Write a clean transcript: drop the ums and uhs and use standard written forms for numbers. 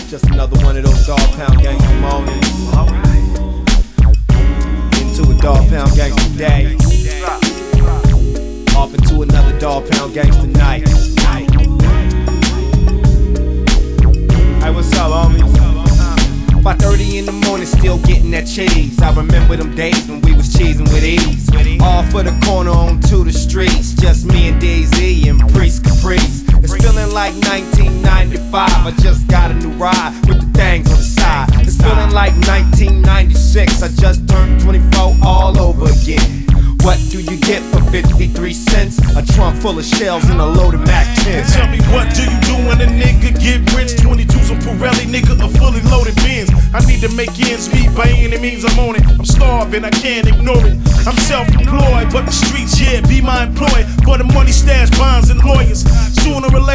Just another one of those Dog Pound Gangsta mornings. Into a Dog Pound Gangsta day. Off into another Dog Pound Gangsta night. Hey, what's up, homies? About 30 in the morning, still getting that cheese. I remember them days when we was cheesing with ease. Off of the corner onto the streets, just me and DZ and Priest Caprice. It's feeling like 1995. I just got a new ride with the things on the side. It's feeling like 1996. I just turned 24 all over again. What do you get for 53 cents? A trunk full of shells and a loaded Mac 10. Tell me, what do you do when a nigga get rich? 22s on Pirelli, nigga, a fully loaded Benz. I need to make ends meet by any means I'm on it. I'm starving, I can't ignore it. I'm self-employed, but the streets, yeah, be my employer. For the money, stash, bonds, and lawyers. Sooner or later